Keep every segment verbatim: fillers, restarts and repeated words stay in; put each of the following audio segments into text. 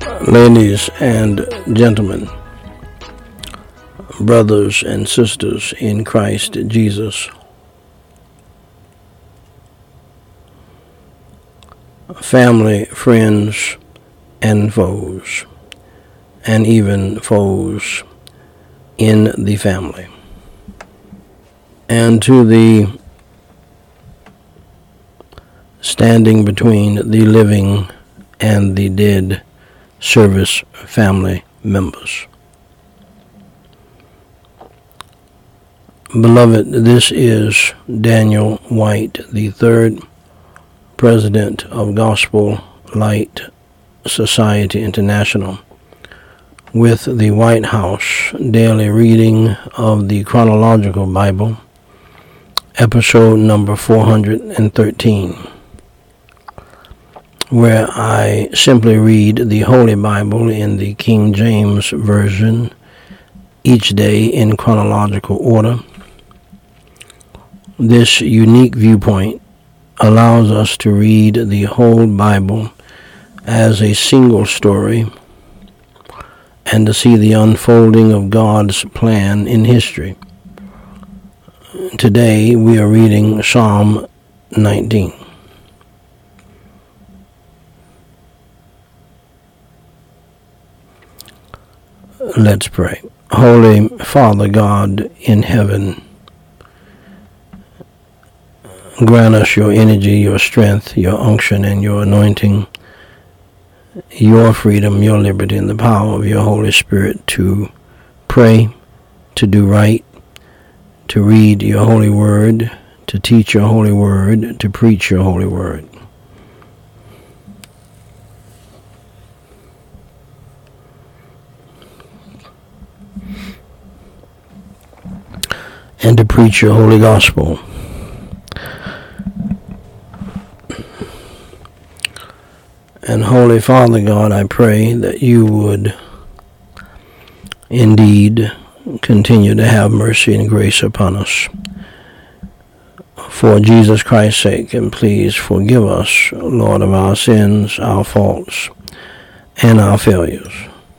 Ladies and gentlemen, brothers and sisters in Christ Jesus, family, friends, and foes, and even foes in the family, and to the standing between the living and the dead service family members. Beloved, this is Daniel White, the third president of Gospel Light Society International, with the White House daily reading of the Chronological Bible, episode number four hundred thirteen, where I simply read the Holy Bible in the King James Version each day in chronological order. This unique viewpoint allows us to read the whole Bible as a single story and to see the unfolding of God's plan in history. Today we are reading Psalm nineteen. Let's pray. Holy Father God in heaven, grant us your energy, your strength, your unction, and your anointing, your freedom, your liberty, and the power of your Holy Spirit to pray, to do right, to read your holy word, to teach your holy word, to preach your holy word. And to preach your holy gospel. And Holy Father God, I pray that you would indeed continue to have mercy and grace upon us. For Jesus Christ's sake, and please forgive us, Lord, of our sins, our faults, and our failures.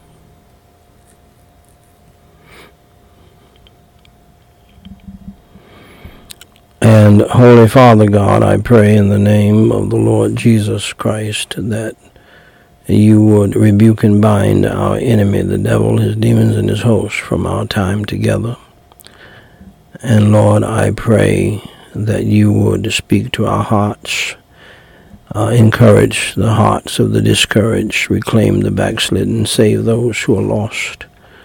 And Holy Father God, I pray in the name of the Lord Jesus Christ that you would rebuke and bind our enemy, the devil, his demons, and his hosts from our time together. And Lord, I pray that you would speak to our hearts, uh, encourage the hearts of the discouraged, reclaim the backslidden, save those who are lost,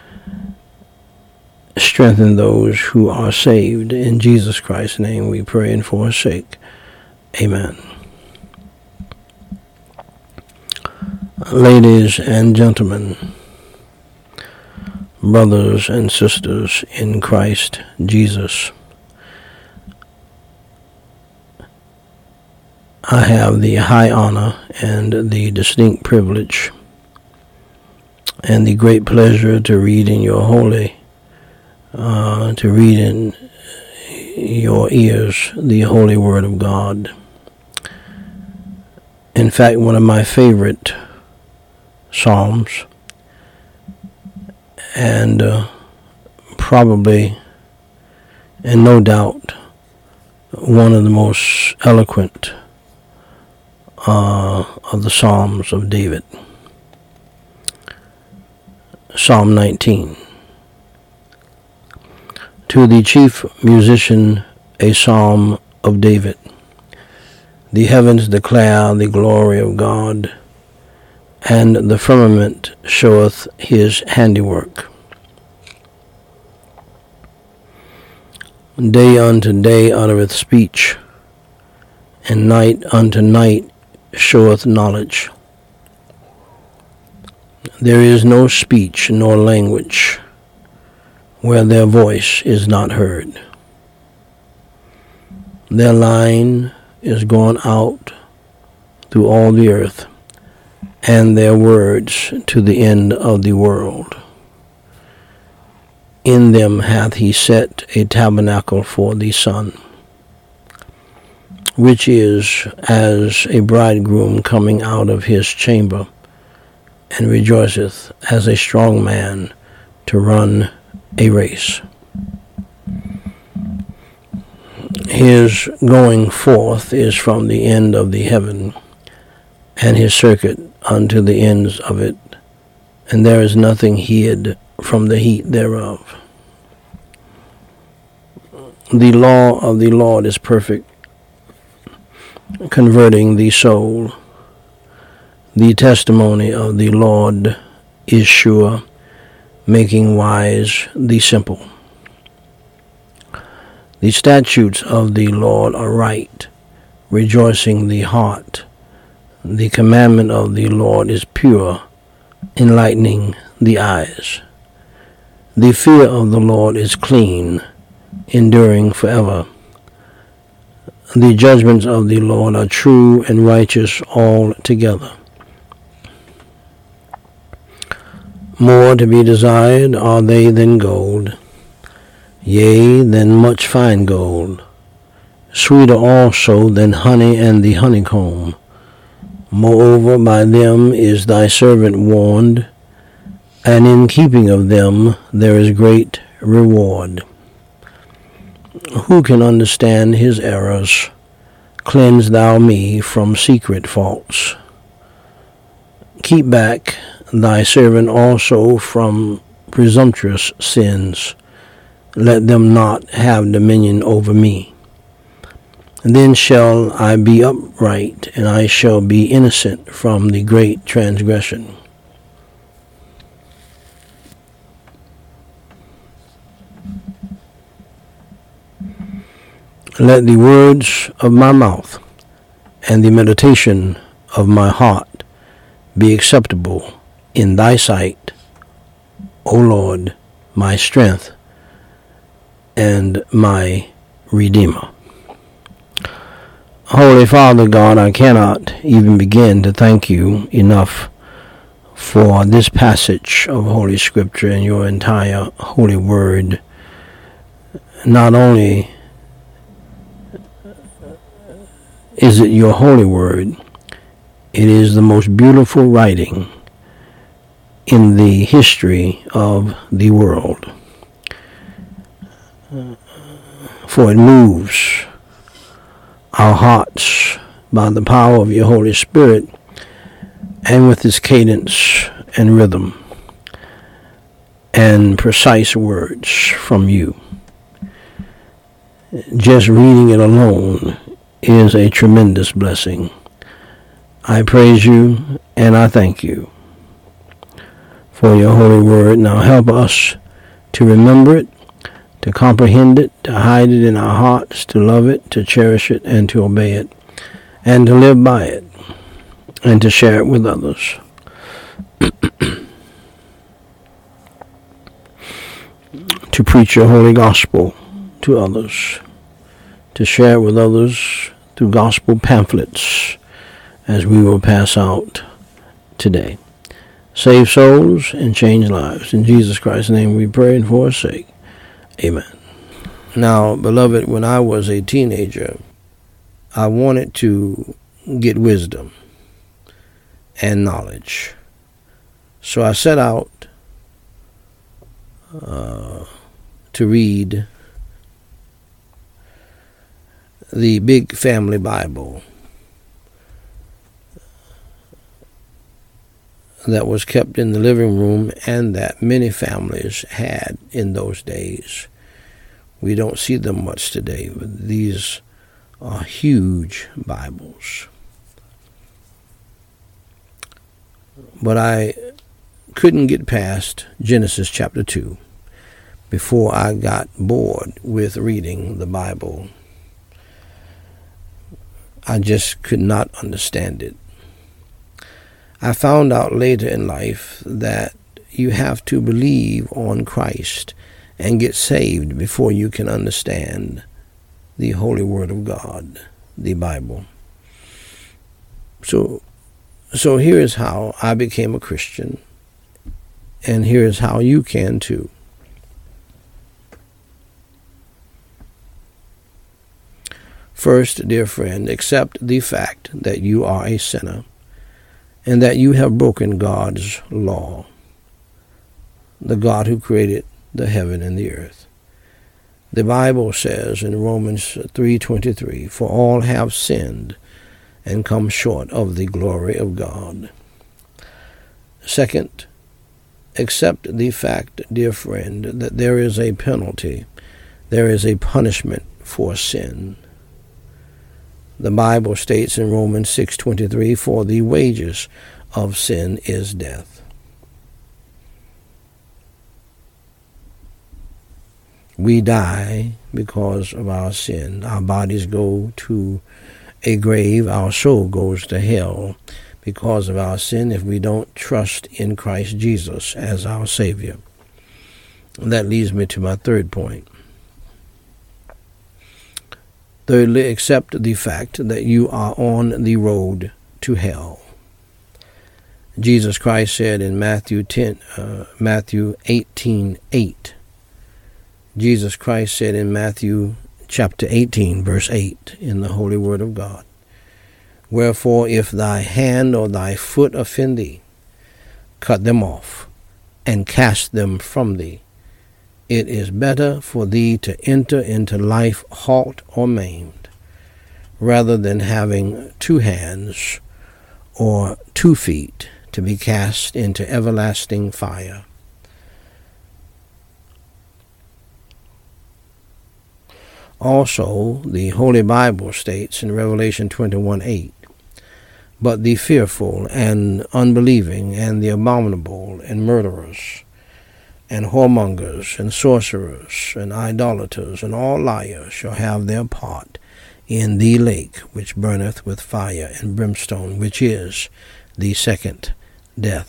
strengthen those who are saved. In Jesus Christ's name we pray and forsake. Amen. Ladies and gentlemen, brothers and sisters in Christ Jesus, I have the high honor and the distinct privilege and the great pleasure to read in your holy Uh, to read in your ears the holy word of God. In fact, one of my favorite psalms, and uh, probably, and no doubt, one of the most eloquent uh, of the Psalms of David. Psalm nineteen. To the chief musician, a psalm of David. The heavens declare the glory of God, and the firmament showeth his handiwork. Day unto day uttereth speech, and night unto night showeth knowledge. There is no speech nor language where their voice is not heard. Their line is gone out through all the earth, and their words to the end of the world. In them hath he set a tabernacle for the sun, which is as a bridegroom coming out of his chamber and rejoiceth as a strong man to run a race. His going forth is from the end of the heaven, and his circuit unto the ends of it, and there is nothing hid from the heat thereof. The law of the Lord is perfect, converting the soul. The testimony of the Lord is sure, making wise the simple. The statutes of the Lord are right, rejoicing the heart. The commandment of the Lord is pure, enlightening the eyes. The fear of the Lord is clean, enduring forever. The judgments of the Lord are true and righteous altogether. More to be desired are they than gold, yea, than much fine gold, sweeter also than honey and the honeycomb. Moreover, by them is thy servant warned, and in keeping of them there is great reward. Who can understand his errors? Cleanse thou me from secret faults. Keep back thy servant also from presumptuous sins. Let them not have dominion over me. And then shall I be upright, and I shall be innocent from the great transgression. Let the words of my mouth and the meditation of my heart be acceptable in thy sight, O Lord, my strength and my Redeemer. Holy Father God, I cannot even begin to thank you enough for this passage of Holy Scripture and your entire Holy Word. Not only is it your Holy Word, it is the most beautiful writing in the history of the world. For it moves our hearts by the power of your Holy Spirit and with its cadence and rhythm and precise words from you. Just reading it alone is a tremendous blessing. I praise you and I thank you for your holy word. Now help us to remember it, to comprehend it, to hide it in our hearts, to love it, to cherish it, and to obey it, and to live by it, and to share it with others. To preach your holy gospel to others, to share it with others through gospel pamphlets as we will pass out today. Save souls and change lives. In Jesus Christ's name we pray and for his sake. Amen. Now, beloved, when I was a teenager, I wanted to get wisdom and knowledge. So I set out uh, to read the Big Family Bible that was kept in the living room and that many families had in those days. We don't see them much today, but these are huge Bibles. But I couldn't get past Genesis chapter two before I got bored with reading the Bible. I just could not understand it. I found out later in life that you have to believe on Christ and get saved before you can understand the Holy Word of God, the Bible. So, so here is how I became a Christian, and here is how you can too. First, dear friend, accept the fact that you are a sinner and that you have broken God's law, the God who created the heaven and the earth. The Bible says in Romans three twenty-three, for all have sinned and come short of the glory of God. Second, accept the fact, dear friend, that there is a penalty, there is a punishment for sin. The Bible states in Romans six twenty-three, for the wages of sin is death. We die because of our sin. Our bodies go to a grave. Our soul goes to hell because of our sin if we don't trust in Christ Jesus as our Savior. And that leads me to my third point. Thirdly, accept the fact that you are on the road to hell. Jesus Christ said in Matthew ten, uh, Matthew eighteen eight. Jesus Christ said in Matthew chapter eighteen, verse eight, in the Holy Word of God, wherefore, if thy hand or thy foot offend thee, cut them off, and cast them from thee. It is better for thee to enter into life halt or maimed, rather than having two hands or two feet to be cast into everlasting fire. Also, the Holy Bible states in Revelation twenty-one eight, but the fearful and unbelieving and the abominable and murderers and whoremongers and sorcerers and idolaters and all liars shall have their part in the lake which burneth with fire and brimstone, which is the second death.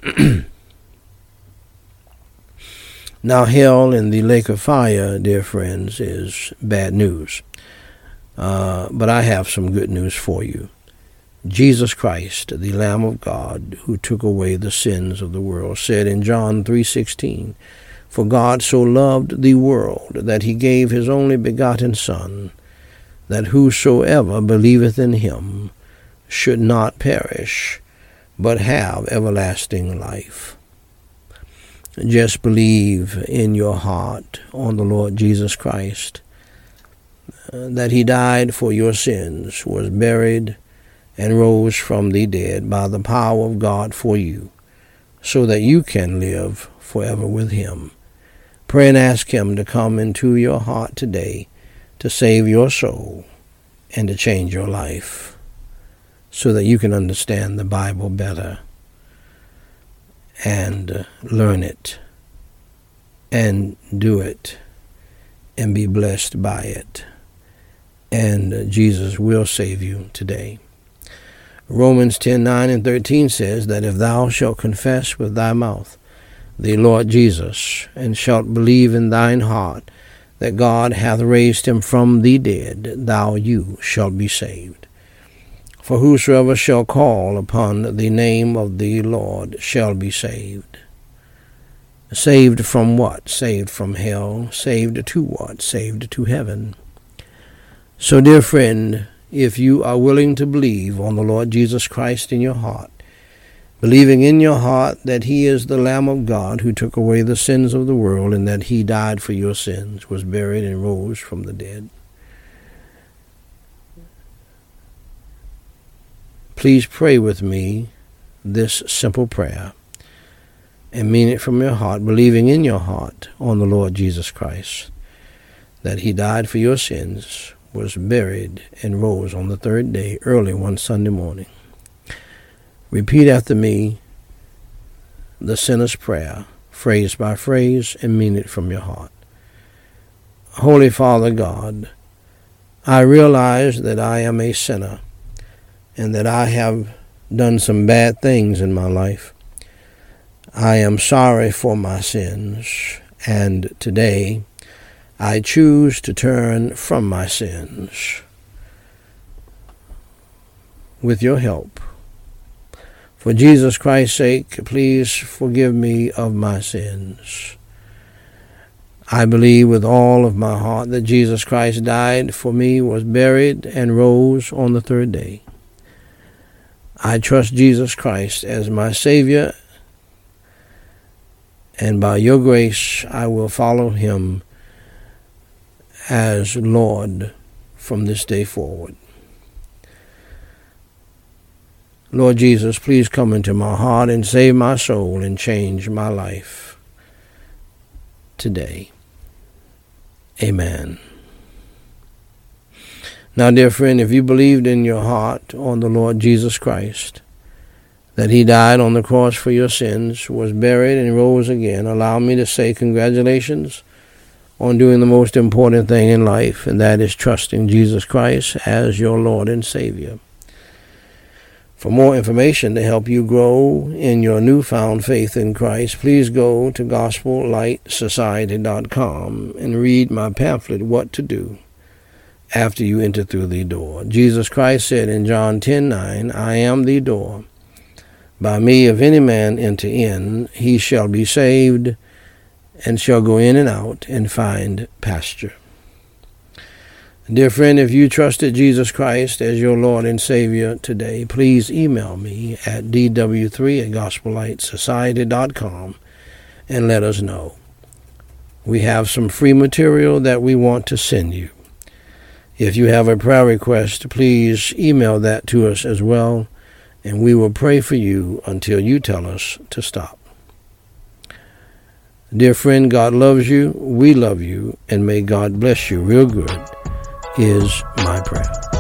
Now, hell and the lake of fire, dear friends, is bad news. Uh, but I have some good news for you. Jesus Christ, the Lamb of God, who took away the sins of the world, said in John three sixteen, for God so loved the world that he gave his only begotten Son, that whosoever believeth in him should not perish, but have everlasting life. Just believe in your heart on the Lord Jesus Christ, uh, that he died for your sins, was buried, and rose from the dead by the power of God for you, so that you can live forever with him. Pray and ask him to come into your heart today to save your soul and to change your life, so that you can understand the Bible better and uh, learn it and do it and be blessed by it. And uh, Jesus will save you today. Romans ten nine and thirteen says that if thou shalt confess with thy mouth the Lord Jesus, and shalt believe in thine heart that God hath raised him from the dead, thou you shalt be saved. For whosoever shall call upon the name of the Lord shall be saved. Saved from what? Saved from hell. Saved to what? Saved to heaven. So, dear friend, if you are willing to believe on the Lord Jesus Christ in your heart, believing in your heart that he is the Lamb of God who took away the sins of the world, and that he died for your sins, was buried, and rose from the dead, please pray with me this simple prayer and mean it from your heart, believing in your heart on the Lord Jesus Christ, that he died for your sins, was buried, and rose on the third day early one Sunday morning. Repeat after me the sinner's prayer, phrase by phrase, and mean it from your heart. Holy Father God, I realize that I am a sinner and that I have done some bad things in my life. I am sorry for my sins, and today I choose to turn from my sins. With your help, for Jesus Christ's sake, please forgive me of my sins. I believe with all of my heart that Jesus Christ died for me, was buried, and rose on the third day. I trust Jesus Christ as my Savior, and by your grace I will follow him as Lord from this day forward. Lord Jesus, please come into my heart and save my soul and change my life today. Amen. Now, dear friend, if you believed in your heart on the Lord Jesus Christ, that he died on the cross for your sins, was buried, and rose again, allow me to say congratulations on doing the most important thing in life, and that is trusting Jesus Christ as your Lord and Savior. For more information to help you grow in your newfound faith in Christ, please go to gospel light society dot com and read my pamphlet, What to Do After You Enter Through the Door. Jesus Christ said in John ten nine, I am the door. By me, if any man enter in, he shall be saved, and shall go in and out and find pasture. Dear friend, if you trusted Jesus Christ as your Lord and Savior today, please email me at d w three at gospel light society dot com and let us know. We have some free material that we want to send you. If you have a prayer request, please email that to us as well, and we will pray for you until you tell us to stop. Dear friend, God loves you, we love you, and may God bless you real good is my prayer.